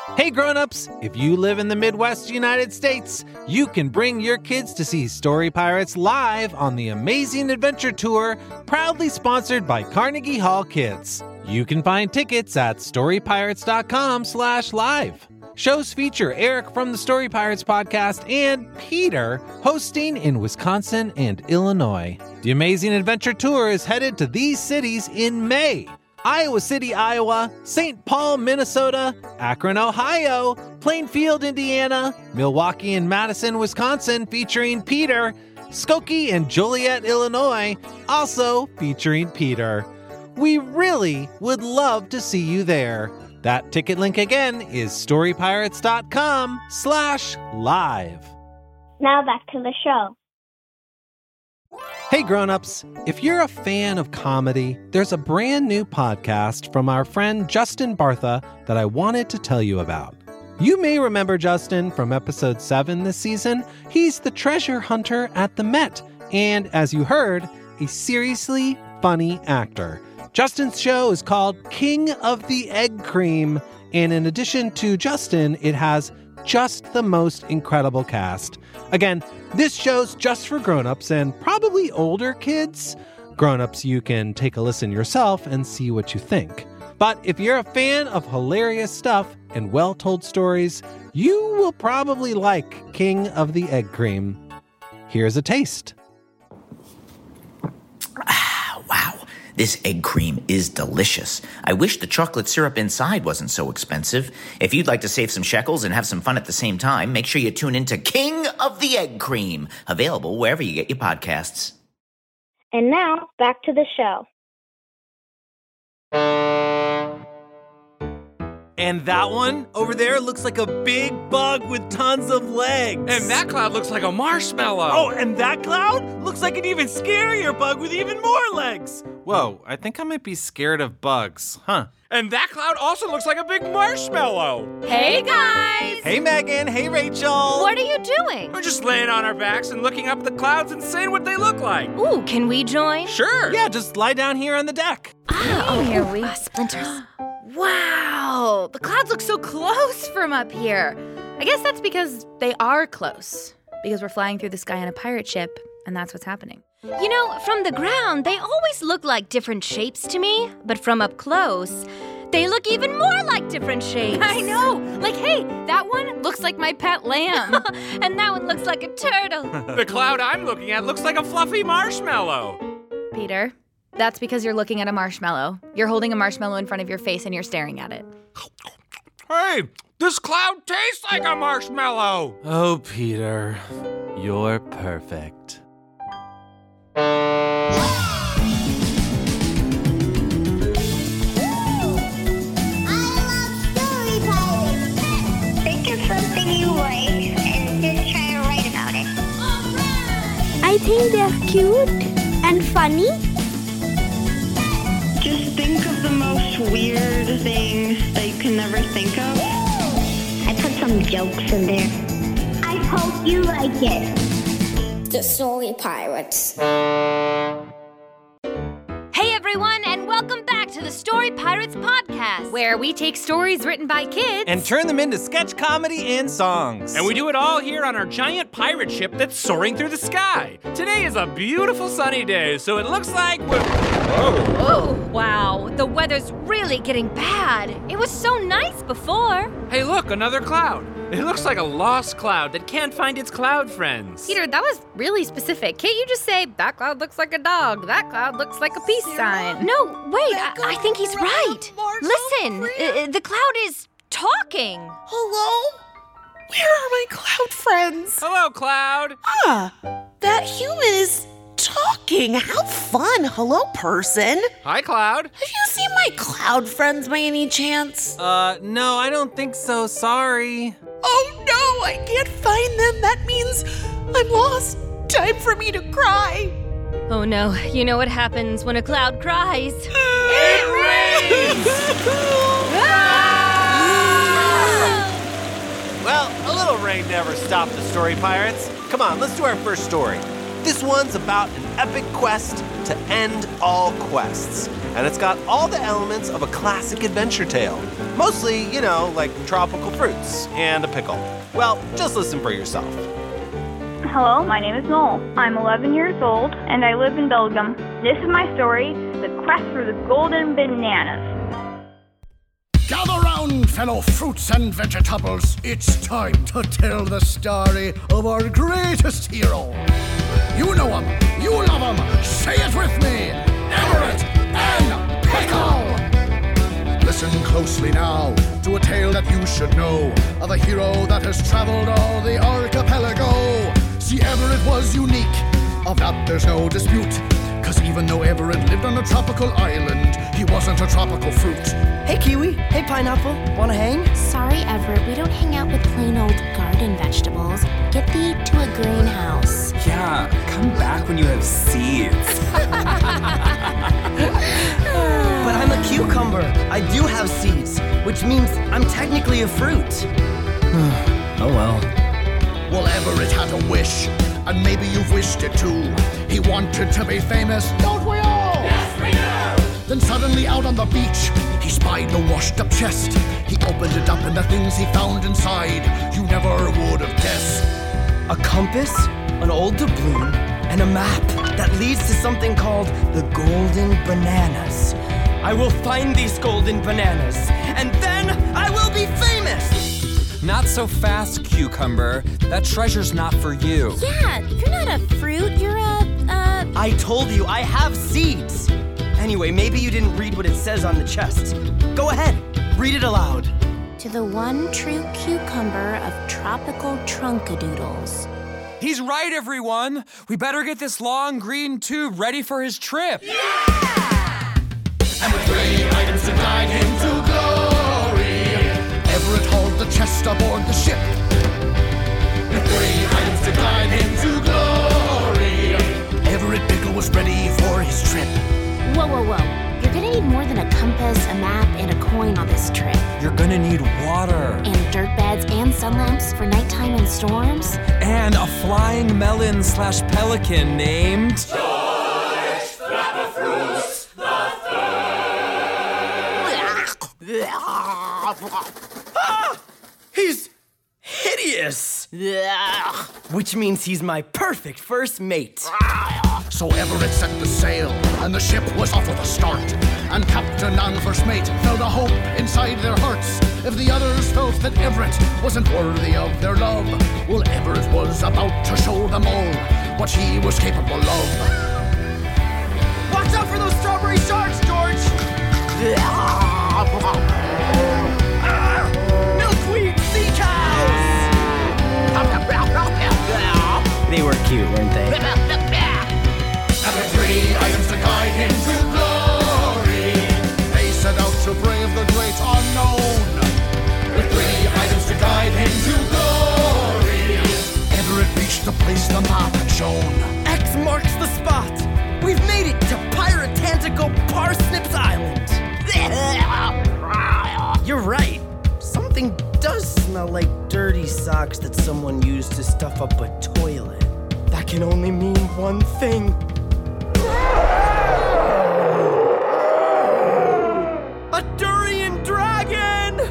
Hey grown-ups, if you live in the Midwest United States, you can bring your kids to see Story Pirates live on the Amazing Adventure Tour, proudly sponsored by Carnegie Hall Kids. You can find tickets at storypirates.com/live. Shows feature Eric from the Story Pirates podcast and Peter hosting in Wisconsin and Illinois. The Amazing Adventure Tour is headed to these cities in May: Iowa City, Iowa, St. Paul, Minnesota, Akron, Ohio, Plainfield, Indiana, Milwaukee and Madison, Wisconsin, featuring Peter, Skokie and Joliet, Illinois, also featuring Peter. We really would love to see you there. That ticket link again is storypirates.com/live. Now back to the show. Hey grown-ups, if you're a fan of comedy, there's a brand new podcast from our friend Justin Bartha that I wanted to tell you about. You may remember Justin from episode 7 this season. He's the treasure hunter at the Met, and as you heard, a seriously funny actor. Justin's show is called King of the Egg Cream, and in addition to Justin, it has just the most incredible cast. Again, this show's just for grown-ups and probably older kids. Grown-ups, you can take a listen yourself and see what you think. But if you're a fan of hilarious stuff and well-told stories, you will probably like King of the Egg Cream. Here's a taste. Wow, this egg cream is delicious. I wish the chocolate syrup inside wasn't so expensive. If you'd like to save some shekels and have some fun at the same time, make sure you tune in to King of the Egg Cream, available wherever you get your podcasts. And now, back to the show. And that one over there looks like a big bug with tons of legs. And that cloud looks like a marshmallow. Oh, and that cloud looks like an even scarier bug with even more legs. Whoa, I think I might be scared of bugs, huh? And that cloud also looks like a big marshmallow. Hey, guys! Hey, Megan. Hey, Rachel. What are you doing? We're just laying on our backs and looking up at the clouds and saying what they look like. Ooh, can we join? Sure. Yeah, just lie down here on the deck. Oh, here we splinters. Wow, the clouds look so close from up here. I guess that's because they are close. Because we're flying through the sky on a pirate ship, and that's what's happening. You know, from the ground, they always look like different shapes to me. But from up close, they look even more like different shapes. I know. Like, hey, that one looks like my pet lamb. And that one looks like a turtle. The cloud I'm looking at looks like a fluffy marshmallow. Peter, that's because you're looking at a marshmallow. You're holding a marshmallow in front of your face and you're staring at it. Hey, this cloud tastes like a marshmallow. Oh, Peter, you're perfect. Think of something you like and just try to write about it. I think they're cute and funny. Just think of the most weird thing that you can never think of. I put some jokes in there. I hope you like it. The Story Pirates. Hey everyone, and welcome back to the Story Pirates podcast, where we take stories written by kids And turn them into sketch comedy and songs. And we do it all here on our giant pirate ship that's soaring through the sky. Today is a beautiful sunny day, so it looks like we're... Whoa. Oh, wow, the weather's really getting bad. It was so nice before. Hey, look, another cloud. It looks like a lost cloud that can't find its cloud friends. Peter, that was really specific. Can't you just say, that cloud looks like a dog, that cloud looks like a peace sign? No, wait, I think he's right. Listen, the cloud is talking. Hello? Where are my cloud friends? Hello, Cloud. Ah, that human is talking. How fun. Hello, person. Hi, Cloud. Have you seen my cloud friends by any chance? No, I don't think so. Sorry. Oh no, I can't find them. That means I'm lost. Time for me to cry. Oh no, you know what happens when a cloud cries. It rains! Well, a little rain never stopped the Story Pirates. Come on, let's do our first story. This one's about an epic quest to end all quests. And it's got all the elements of a classic adventure tale. Mostly, like tropical fruits and a pickle. Well, just listen for yourself. Hello, my name is Noel. I'm 11 years old, and I live in Belgium. This is my story, The Quest for the Golden Bananas. Gather round, fellow fruits and vegetables. It's time to tell the story of our greatest hero. You know him, you love him, say it with me, Everett and Pickle! Listen closely now to a tale that you should know of a hero that has traveled all the archipelago. See, Everett was unique, of that there's no dispute. Cause even though Everett lived on a tropical island, he wasn't a tropical fruit. Hey kiwi, hey pineapple, wanna hang? Sorry Everett, we don't hang out with plain old garden vegetables. Get thee to a greenhouse. Yeah, come back when you have seeds. But I'm a cucumber. I do have seeds, which means I'm technically a fruit. Oh well. Well, Everett had a wish, and maybe you've wished it too. He wanted to be famous, don't we all? Yes, we do! Then suddenly out on the beach, he spied a washed-up chest. He opened it up and the things he found inside, you never would have guessed. A compass, an old doubloon, and a map that leads to something called the Golden Bananas. I will find these golden bananas, and then I will be famous! Not so fast, cucumber. That treasure's not for you. Yeah, you're not a fruit, you're I told you, I have seeds! Anyway, maybe you didn't read what it says on the chest. Go ahead, read it aloud. To the one true cucumber of tropical trunkadoodles. He's right, everyone! We better get this long green tube ready for his trip! Yeah! And with 3 items to guide him to glory, Everett hauled the chest aboard the ship. With 3 items to guide him to glory, Everett Pickle was ready for his trip. Whoa, whoa, whoa. You're gonna need more than a compass, a map, and a coin on this trip. You're gonna need water. And dirt beds and sun lamps for nighttime and storms. And a flying melon/pelican named... George Flapperfruits the Ah! He's hideous! Which means he's my perfect first mate. So Everett set the sail, and the ship was off with a start. And captain and first mate felt a hope inside their hearts. If the others felt that Everett wasn't worthy of their love, well, Everett was about to show them all what he was capable of. Watch out for those strawberry sharks, George! Milkweed sea cows! They were cute, weren't they? And with 3 items to guide him to glory, they set out to brave the great unknown. With 3 items to guide him to glory, Everett reached the place the map had shown. X marks the spot. We've made it to Pyrotantical Parsnips Island. You're right. Something does smell like dirty socks that someone used to stuff up a toilet. That can only mean one thing. A durian dragon!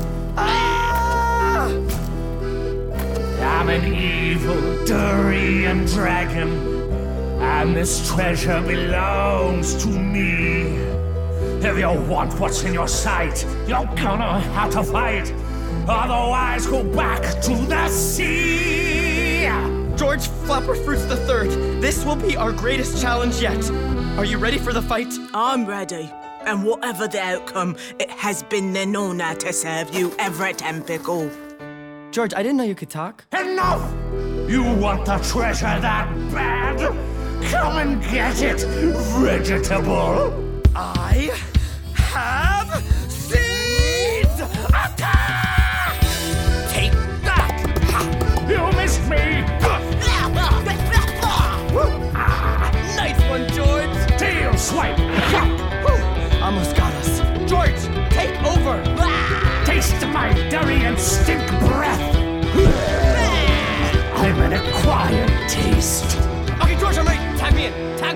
Ah! I'm an evil durian dragon, and this treasure belongs to me. If you want what's in your sight, you're gonna have to fight. Otherwise, go back to the sea. George Flapperfruits III, this will be our greatest challenge yet. Are you ready for the fight? I'm ready. And whatever the outcome, it has been an honor to serve you, Everett and Pickle. George, I didn't know you could talk. Enough! You want the treasure that bad? Come and get it, vegetable. I have seeds! Attack! Take that! You missed me! Nice one, George! Tail swipe! Almost got us. George, take over! Taste my durian stink breath! I'm an acquired taste. Okay, George,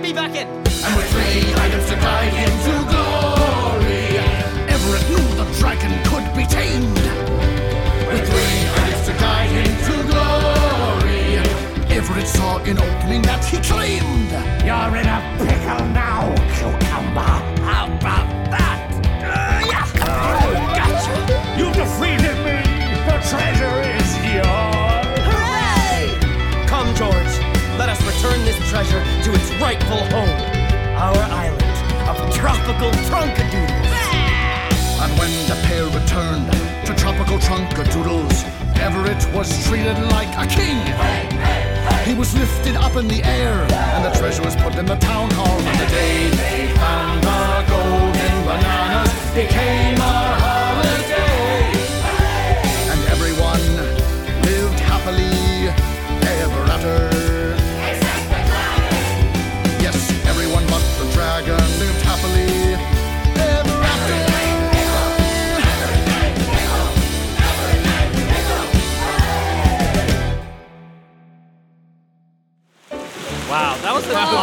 me back in. And with 3 items to guide him to glory, Everett knew the dragon could be tamed. With 3 items to guide him to glory, Everett saw an opening that he claimed. You're in a pickle now, cucumber. How about that? Yeah. Gotcha. You defeated me. The treasure is yours. Hooray! Come, George. Let us return this treasure to its rightful home, our island of tropical Trunkadoodles. And when the pair returned to tropical Trunkadoodles, Everett was treated like a king. He was lifted up in the air, and the treasure was put in the town hall. And the day they found the golden bananas became a holiday. And everyone lived happily ever after. Except the dragon! Yes, everyone but the dragon lived happily ever after. Wow, that was an awesome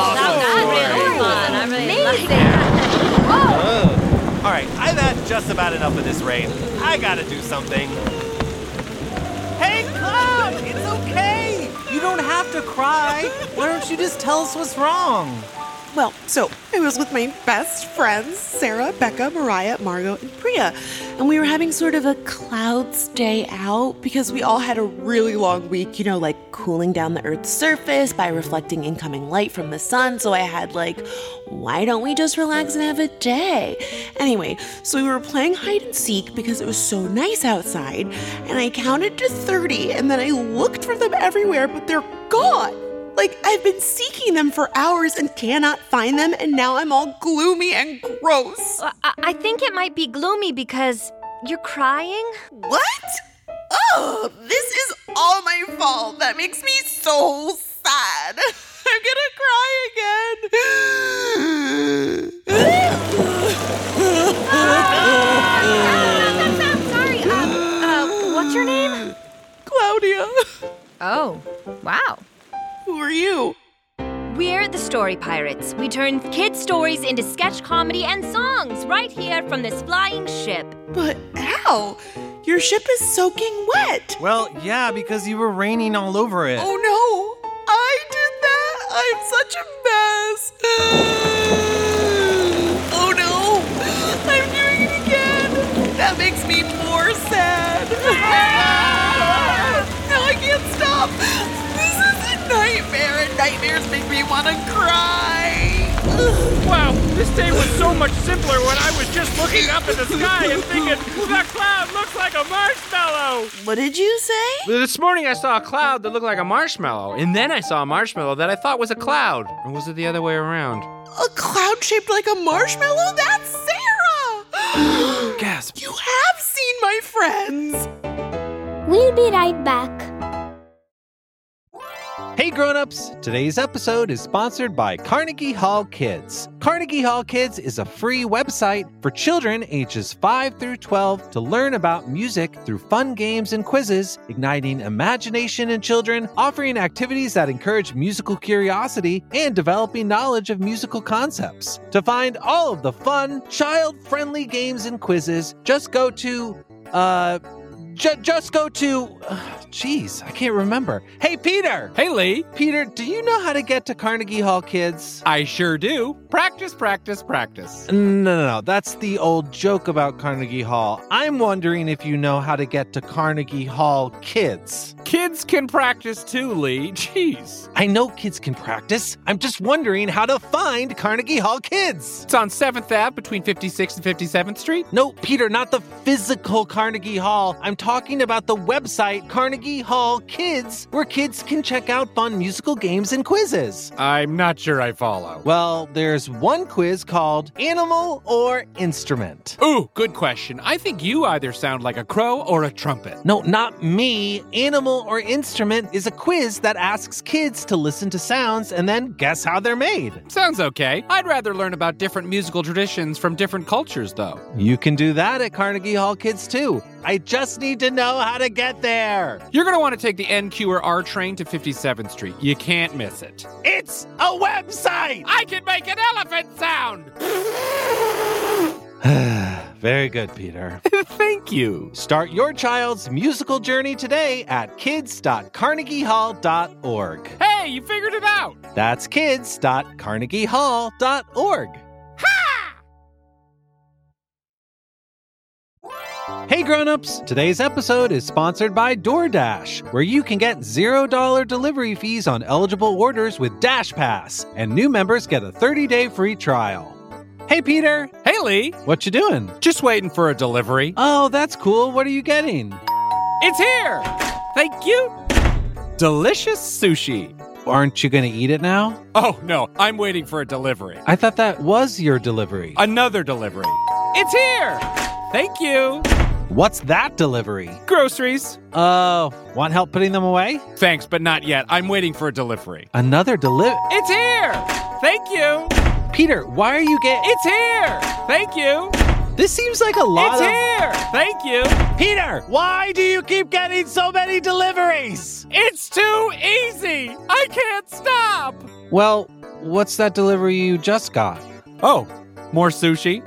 All right, I've had just about enough of this rain. I gotta do something. Hey, Cloud! It's okay! You don't have to cry. Why don't you just tell us what's wrong? Well, so I was with my best friends, Sarah, Becca, Mariah, Margot, and Priya. And we were having sort of a Cloud's day out because we all had a really long week, you know, like cooling down the Earth's surface by reflecting incoming light from the sun. So I had why don't we just relax and have a day? Anyway, so we were playing hide and seek because it was so nice outside. And I counted to 30 and then I looked for them everywhere, but they're gone. I've been seeking them for hours and cannot find them, and now I'm all gloomy and gross. I think it might be gloomy because you're crying. What? Oh, this is all my fault. That makes me so sad. I'm gonna cry again. Sorry. What's your name? Claudia. Oh, wow. Who are you? We're the Story Pirates. We turn kids' stories into sketch comedy and songs right here from this flying ship. But how? Your ship is soaking wet. Well, yeah, because you were raining all over it. Oh no, I did that. I'm such a mess. Oh no, I'm doing it again. That makes me more sad. Now I can't stop. Nightmare, and nightmares make me want to cry. Wow, this day was so much simpler when I was just looking up at the sky and thinking, that cloud looks like a marshmallow. What did you say? This morning I saw a cloud that looked like a marshmallow, and then I saw a marshmallow that I thought was a cloud. Or was it the other way around? A cloud shaped like a marshmallow? That's Sarah! Gasp. You have seen my friends. We'll be right back. Hey grown-ups, today's episode is sponsored by Carnegie Hall Kids. Carnegie Hall Kids is a free website for children ages 5 through 12 to learn about music through fun games and quizzes, igniting imagination in children, offering activities that encourage musical curiosity, and developing knowledge of musical concepts. To find all of the fun, child-friendly games and quizzes, just go to, Jeez, I can't remember. Hey, Peter! Hey, Lee! Peter, do you know how to get to Carnegie Hall Kids? I sure do. Practice, practice, practice. No. That's the old joke about Carnegie Hall. I'm wondering if you know how to get to Carnegie Hall Kids. Kids can practice too, Lee. Jeez. I know kids can practice. I'm just wondering how to find Carnegie Hall Kids. It's on 7th Ave between 56th and 57th Street. No, Peter, not the physical Carnegie Hall. I'm talking about the website Carnegie Hall Kids, where kids can check out fun musical games and quizzes. I'm not sure I follow. Well, there's one quiz called Animal or Instrument. Ooh, good question. I think you either sound like a crow or a trumpet. No, not me. Animal or Instrument is a quiz that asks kids to listen to sounds and then guess how they're made. Sounds okay. I'd rather learn about different musical traditions from different cultures, though. You can do that at Carnegie Hall Kids, too. I just need to know how to get there. You're going to want to take the NQ or R train to 57th Street. You can't miss it. It's a website! I can make an elephant sound! Very good, Peter. Thank you. Start your child's musical journey today at kids.carnegiehall.org. Hey, you figured it out. That's kids.carnegiehall.org. Hey grown-ups, today's episode is sponsored by DoorDash, where you can get $0 delivery fees on eligible orders with Dash Pass, and new members get a 30-day free trial. Hey Peter. Hey Lee. What you doing? Just waiting for a delivery. Oh, that's cool. What are you getting? It's here. Thank you. Delicious sushi. Aren't you going to eat it now? Oh, no, I'm waiting for a delivery. I thought that was your delivery. Another delivery. It's here. Thank you. What's that delivery? Groceries. Oh, want help putting them away? Thanks, but not yet. I'm waiting for a delivery. Another delivery? It's here. Thank you. Peter, why are you getting... It's here. Thank you. This seems like a lot It's here. Thank you. Peter, why do you keep getting so many deliveries? It's too easy. I can't stop. Well, what's that delivery you just got? Oh, more sushi.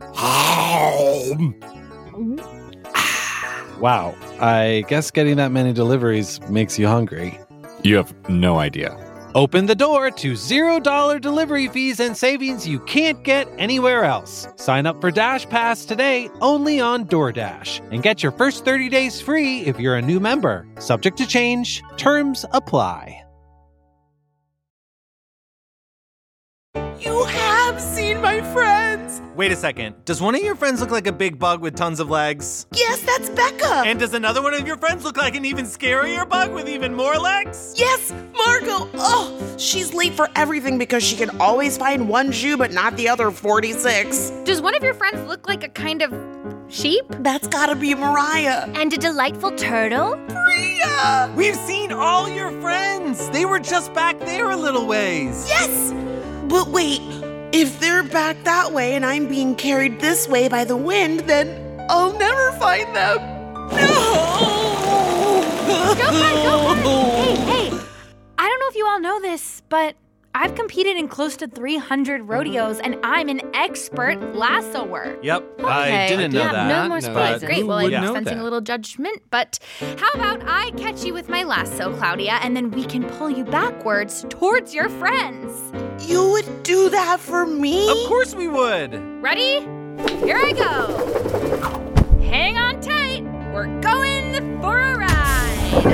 Wow, I guess getting that many deliveries makes you hungry. You have no idea. Open the door to $0 delivery fees and savings you can't get anywhere else. Sign up for Dash Pass today only on DoorDash and get your first 30 days free if you're a new member. Subject to change. Terms apply. You have seen my friends. Wait a second. Does one of your friends look like a big bug with tons of legs? Yes, that's Becca. And does another one of your friends look like an even scarier bug with even more legs? Yes, Margot. Oh, she's late for everything because she can always find one shoe but not the other 46. Does one of your friends look like a kind of sheep? That's gotta be Mariah. And a delightful turtle? Priya! We've seen all your friends. They were just back there a little ways. Yes! But wait, if they're back that way and I'm being carried this way by the wind, then I'll never find them. No! Don't cry. Hey. I don't know if you all know this, but I've competed in close to 300 rodeos, and I'm an expert lassoer. Yep, Okay. I didn't know that. No more spoilers. Great. Well, I'm know sensing that? a little judgment, but how about I catch you with my lasso, Claudia, and then we can pull you backwards towards your friends. You would do that for me? Of course we would. Ready? Here I go. Hang on tight. We're going for a ride.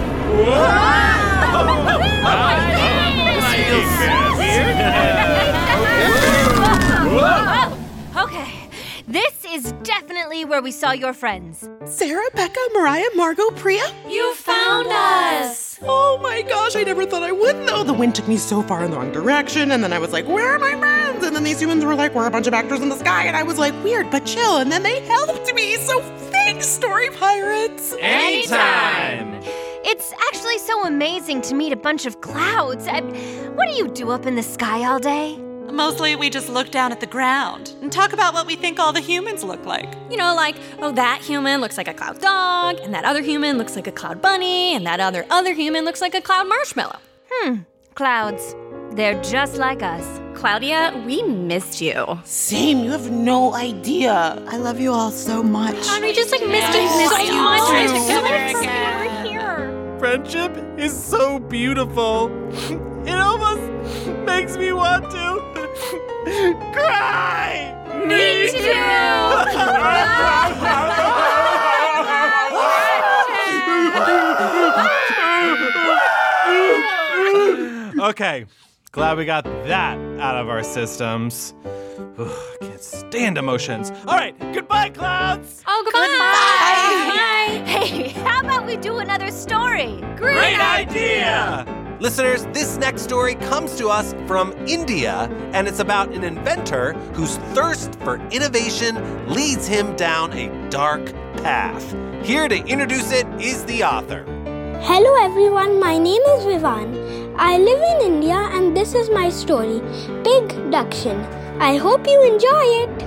Okay, this is definitely where we saw your friends. Sarah, Becca, Mariah, Margot, Priya? You found us! Oh my gosh, I never thought I would though. The wind took me so far in the wrong direction, and then I was like, where are my friends? And then these humans were like, we're a bunch of actors in the sky, and I was like, weird but chill, and then they helped me. So thanks, Story Pirates. Anytime. It's actually so amazing to meet a bunch of clouds. What do you do up in the sky all day? Mostly we just look down at the ground and talk about what we think all the humans look like. You know, like, oh, that human looks like a cloud dog, and that other human looks like a cloud bunny, and that other human looks like a cloud marshmallow. Clouds. They're just like us. Claudia, we missed you. Same, you have no idea. I love you all so much. And we just missed you so much. We're here. Friendship is so beautiful. It almost makes me want to cry. Me too. Okay, glad we got that out of our systems. Ugh, I can't stand emotions. All right, goodbye, clouds. Oh, goodbye. Bye. Hey, how about we do another story? Great idea! Listeners, this next story comes to us from India, and it's about an inventor whose thirst for innovation leads him down a dark path. Here to introduce it is the author. Hello everyone, my name is Vivan. I live in India and this is my story, Pig Duction. I hope you enjoy it.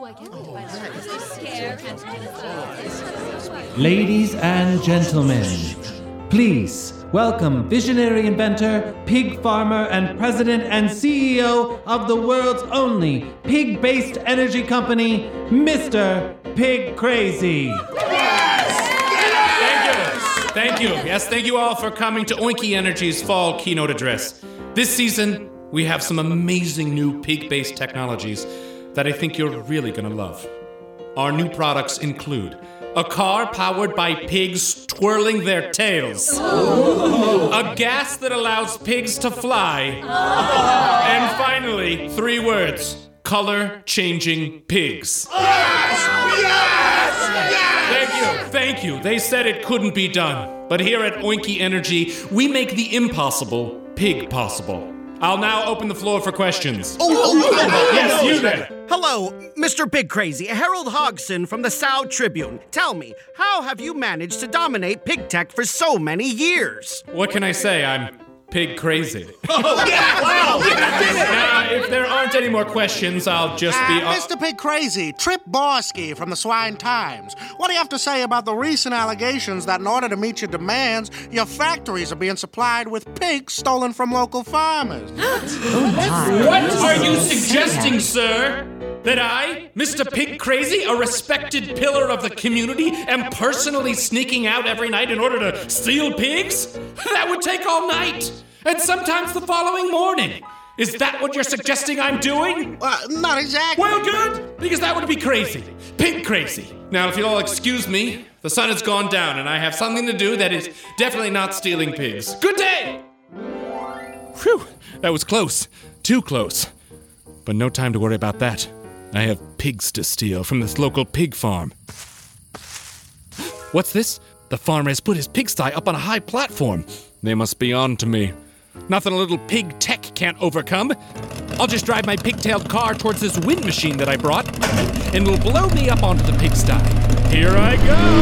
Ladies and gentlemen, please welcome visionary inventor, pig farmer, and president and CEO of the world's only pig-based energy company, Mr. Pig Crazy. Thank you. Yes, thank you all for coming to Oinky Energy's fall keynote address. This season, we have some amazing new pig-based technologies that I think you're really gonna love. Our new products include a car powered by pigs twirling their tails, a gas that allows pigs to fly, and finally, 3 words: color-changing pigs. Thank you. They said it couldn't be done. But here at Oinky Energy, we make the impossible pig possible. I'll now open the floor for questions. Yes, you there. Hello, Mr. Pig Crazy, Harold Hodgson from the South Tribune. Tell me, how have you managed to dominate pig tech for so many years? What can I say? I'm pig crazy. Oh, yes! Wow! Now, if there aren't any more questions, I'll just be... Mr. Pig Crazy, Trip Borsky from the Swine Times. What do you have to say about the recent allegations that in order to meet your demands, your factories are being supplied with pigs stolen from local farmers? What are you suggesting, sir? That I, Mr. Pig Crazy, a respected pillar of the community, am personally sneaking out every night in order to steal pigs? That would take all night, and sometimes the following morning. Is that what you're suggesting I'm doing? Not exactly. Well, good, because that would be crazy. Pig crazy. Now, if you'll all excuse me, the sun has gone down, and I have something to do that is definitely not stealing pigs. Good day! Whew, that was close. Too close. But no time to worry about that. I have pigs to steal from this local pig farm. What's this? The farmer has put his pigsty up on a high platform. They must be on to me. Nothing a little pig tech can't overcome. I'll just drive my pigtailed car towards this wind machine that I brought, and it'll blow me up onto the pigsty. Here I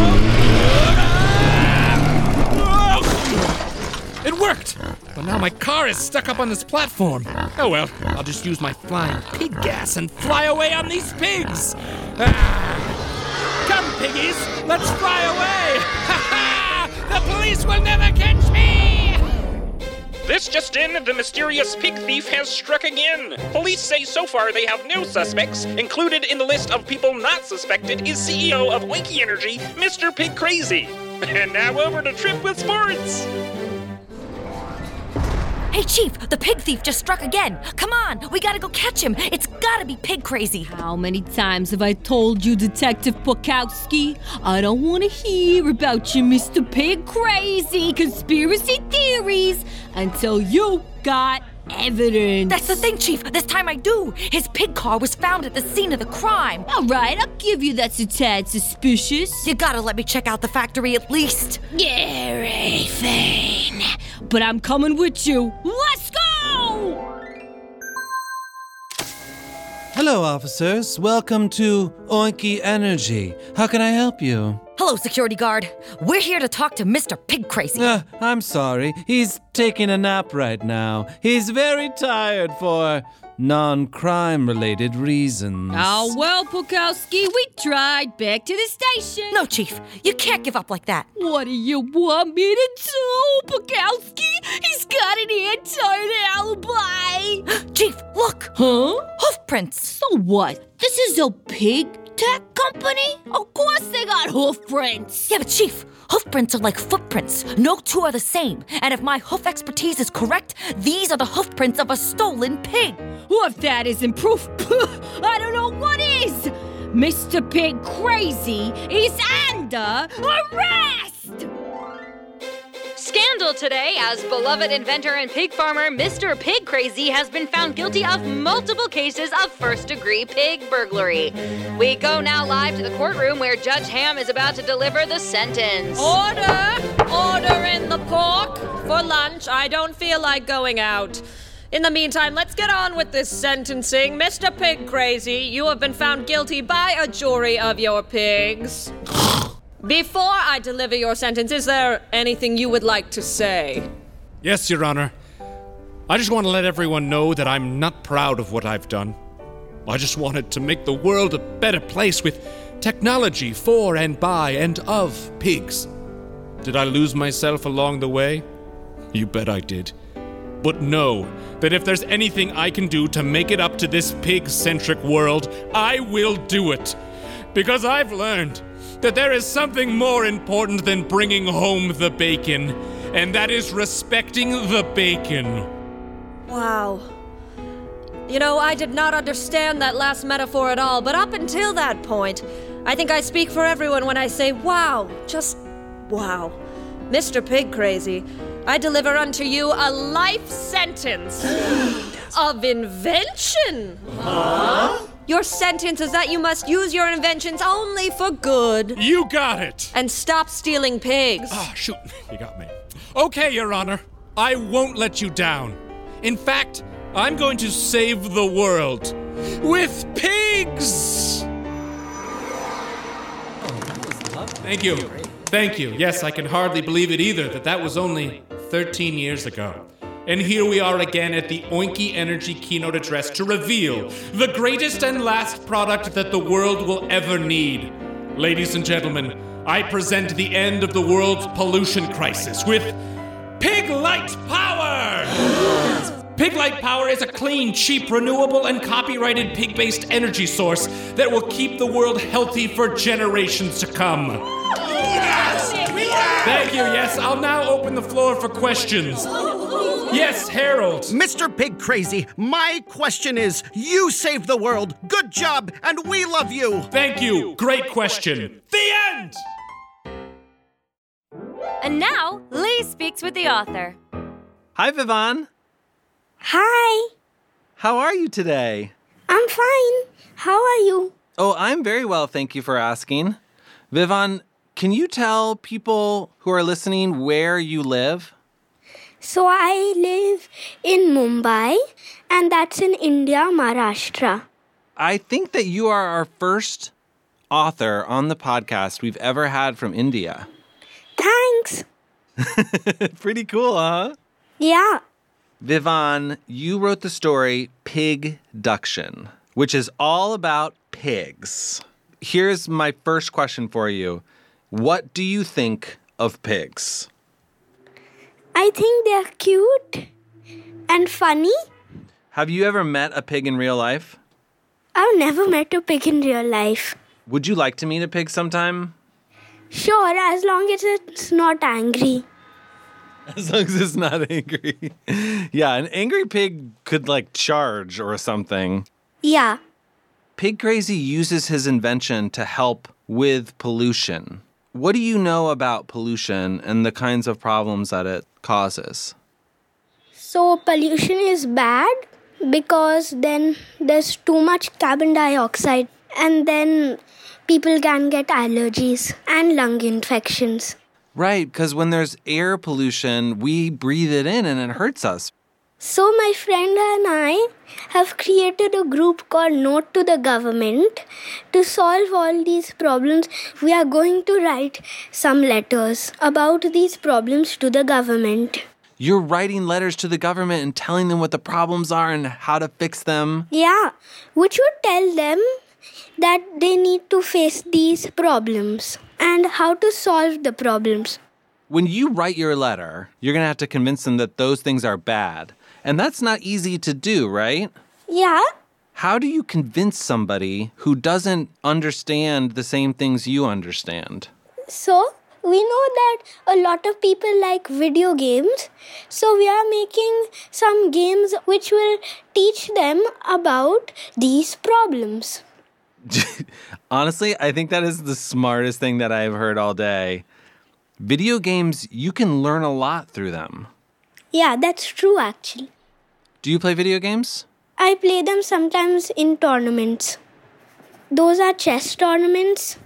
go! It worked! But now my car is stuck up on this platform. Oh well, I'll just use my flying pig gas and fly away on these pigs. Come, piggies, let's fly away! Ha ha! The police will never catch me! This just in, the mysterious pig thief has struck again. Police say so far they have no suspects. Included in the list of people not suspected is CEO of Oinky Energy, Mr. Pig Crazy. And now over to Trip with Sports. Hey, Chief, the pig thief just struck again. Come on, we gotta go catch him. It's gotta be Pig Crazy. How many times have I told you, Detective Bukowski? I don't want to hear about you, Mr. Pig Crazy conspiracy theories until you got evidence. That's the thing, Chief. This time I do. His pig car was found at the scene of the crime. All right, I'll give you that's a tad suspicious. You gotta let me check out the factory at least. Gary, fine. But I'm coming with you. Let's go! Hello, officers. Welcome to Oinky Energy. How can I help you? Hello, security guard. We're here to talk to Mr. Pig Crazy. I'm sorry. He's taking a nap right now. He's very tired for non-crime related reasons. Oh, well, Bukowski, we tried. Back to the station. No, Chief. You can't give up like that. What do you want me to do, Bukowski? He's got an airtight alibi. Chief, look. Huh? Hoof prints. So what? This is a pig tech company? Of course they got hoof prints. Yeah, but Chief, hoof prints are like footprints. No two are the same. And if my hoof expertise is correct, these are the hoof prints of a stolen pig. Well, if that isn't proof, I don't know what is. Mr. Pig Crazy is under arrest. Scandal today, as beloved inventor and pig farmer Mr. Pig Crazy has been found guilty of multiple cases of first-degree pig burglary. We go now live to the courtroom where Judge Ham is about to deliver the sentence. Order! Order in the pork. For lunch, I don't feel like going out. In the meantime, let's get on with this sentencing. Mr. Pig Crazy, you have been found guilty by a jury of your pigs. Before I deliver your sentence, is there anything you would like to say? Yes, Your Honor. I just want to let everyone know that I'm not proud of what I've done. I just wanted to make the world a better place with technology for and by and of pigs. Did I lose myself along the way? You bet I did. But know that if there's anything I can do to make it up to this pig-centric world, I will do it. Because I've learned that there is something more important than bringing home the bacon, and that is respecting the bacon. Wow. You know, I did not understand that last metaphor at all, but up until that point, I think I speak for everyone when I say, wow, just wow. Mr. Pig Crazy, I deliver unto you a life sentence of invention. Huh? Your sentence is that you must use your inventions only for good. You got it. And stop stealing pigs. Ah, shoot, you got me. Okay, Your Honor, I won't let you down. In fact, I'm going to save the world with pigs! Thank you. Thank you. Yes, I can hardly believe it either that was only 13 years ago. And here we are again at the Oinky Energy keynote address to reveal the greatest and last product that the world will ever need. Ladies and gentlemen, I present the end of the world's pollution crisis with Pig Light Power! Pig Light Power is a clean, cheap, renewable, and copyrighted pig-based energy source that will keep the world healthy for generations to come. Yes! Thank you. Yes, I'll now open the floor for questions. Yes, Harold. Mr. Pig Crazy, my question is, you saved the world. Good job, and we love you. Thank you. Great question. The end! And now, Lee speaks with the author. Hi, Vivan. Hi. How are you today? I'm fine. How are you? Oh, I'm very well, thank you for asking. Vivan, can you tell people who are listening where you live? So I live in Mumbai, and that's in India, Maharashtra. I think that you are our first author on the podcast we've ever had from India. Thanks. Pretty cool, huh? Yeah. Vivan, you wrote the story Pigduction, which is all about pigs. Here's my first question for you. What do you think of pigs? I think they're cute and funny. Have you ever met a pig in real life? I've never met a pig in real life. Would you like to meet a pig sometime? Sure, as long as it's not angry. As long as it's not angry. Yeah, an angry pig could, charge or something. Yeah. Pig Crazy uses his invention to help with pollution. What do you know about pollution and the kinds of problems that it causes? So pollution is bad because then there's too much carbon dioxide and then people can get allergies and lung infections. Right, because when there's air pollution, we breathe it in and it hurts us. So my friend and I have created a group called Note to the Government. To solve all these problems, we are going to write some letters about these problems to the government. You're writing letters to the government and telling them what the problems are and how to fix them? Yeah, which would tell them that they need to face these problems and how to solve the problems. When you write your letter, you're going to have to convince them that those things are bad. And that's not easy to do, right? Yeah. How do you convince somebody who doesn't understand the same things you understand? So, we know that a lot of people like video games. So, we are making some games which will teach them about these problems. Honestly, I think that is the smartest thing that I've heard all day. Video games, you can learn a lot through them. Yeah, that's true actually. Do you play video games? I play them sometimes in tournaments. Those are chess tournaments.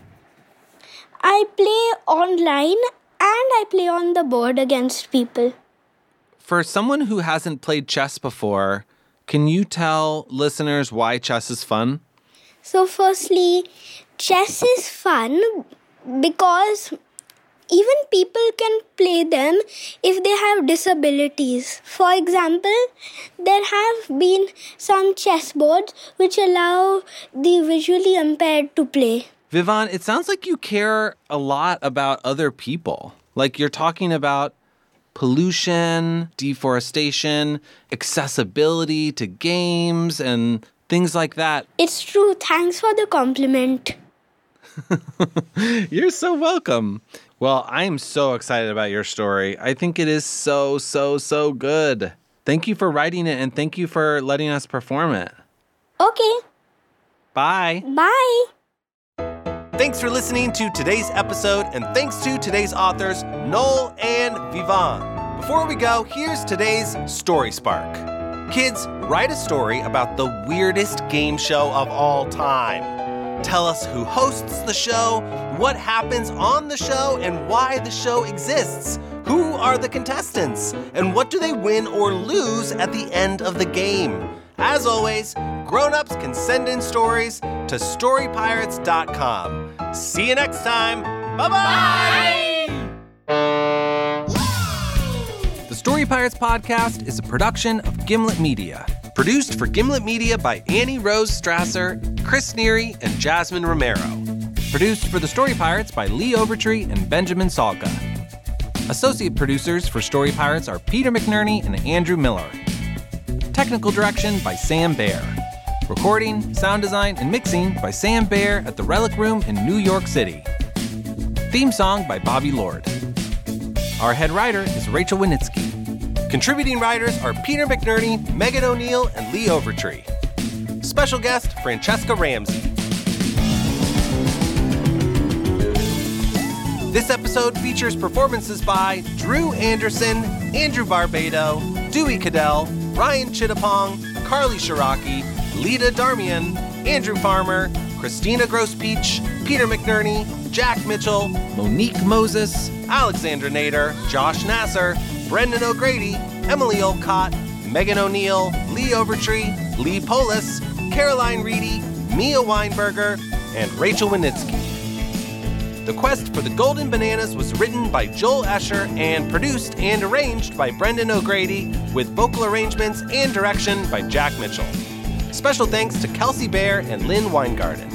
I play online and I play on the board against people. For someone who hasn't played chess before, can you tell listeners why chess is fun? So firstly, chess is fun because Even people can play them if they have disabilities. For example, there have been some chessboards which allow the visually impaired to play. Vivan, it sounds like you care a lot about other people. Like you're talking about pollution, deforestation, accessibility to games, and things like that. It's true. Thanks for the compliment. You're so welcome. Well, I'm so excited about your story. I think it is so good. Thank you for writing it, and thank you for letting us perform it. Okay. Bye. Bye. Thanks for listening to today's episode, and thanks to today's authors, Noel and Vivan. Before we go, here's today's Story Spark. Kids, write a story about the weirdest game show of all time. Tell us who hosts the show, what happens on the show, and why the show exists. Who are the contestants? And what do they win or lose at the end of the game? As always, grown-ups can send in stories to storypirates.com. See you next time. Bye-bye! The Story Pirates podcast is a production of Gimlet Media. Produced for Gimlet Media by Annie Rose Strasser, Chris Neary, and Jasmine Romero. Produced for The Story Pirates by Lee Overtree and Benjamin Salka. Associate producers for Story Pirates are Peter McNerney and Andrew Miller. Technical direction by Sam Baer. Recording, sound design, and mixing by Sam Baer at the Relic Room in New York City. Theme song by Bobby Lord. Our head writer is Rachel Winitsky. Contributing writers are Peter McNerney, Megan O'Neill, and Lee Overtree. Special guest, Francesca Ramsey. This episode features performances by Drew Anderson, Andrew Barbado, Dewey Cadell, Ryan Chittapong, Carly Shiraki, Lita Darmian, Andrew Farmer, Christina Gross-Peach, Peter McNerney, Jack Mitchell, Monique Moses, Alexandra Nader, Josh Nasser, Brendan O'Grady, Emily Olcott, Megan O'Neill, Lee Overtree, Lee Polis, Caroline Reedy, Mia Weinberger, and Rachel Winitsky. The Quest for the Golden Bananas was written by Joel Escher and produced and arranged by Brendan O'Grady, with vocal arrangements and direction by Jack Mitchell. Special thanks to Kelsey Bear and Lynn Weingarten.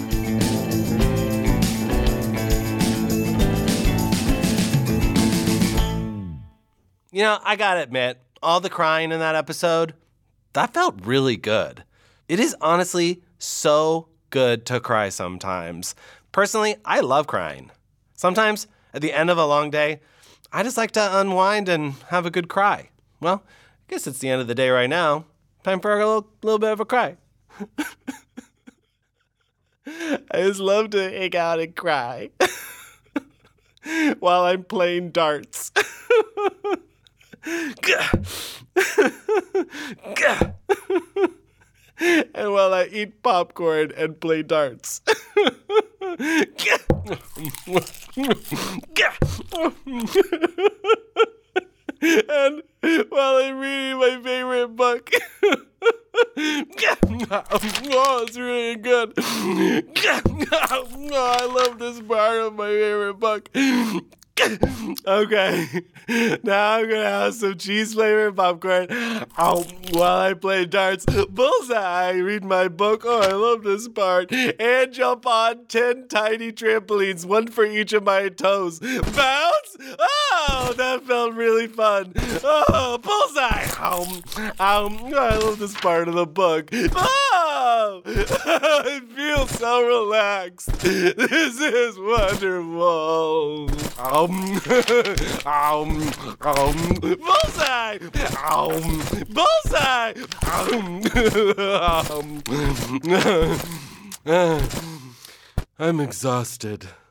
You know, I gotta admit, all the crying in that episode, that felt really good. It is honestly so good to cry sometimes. Personally, I love crying. Sometimes, at the end of a long day, I just like to unwind and have a good cry. Well, I guess it's the end of the day right now. Time for a little bit of a cry. I just love to hang out and cry while I'm playing darts. And while I eat popcorn and play darts. And while I'm reading my favorite book. Oh, it's really good. Oh, I love this part of my favorite book. Okay, now I'm gonna have some cheese flavored popcorn while I play darts. Bullseye, read my book. Oh, I love this part. And jump on 10 tiny trampolines, one for each of my toes. Bounce! Oh, that felt really fun. Oh, bullseye! I love this part of the book. Oh, I feel so relaxed. This is wonderful. Bullseye! Bullseye! I'm exhausted.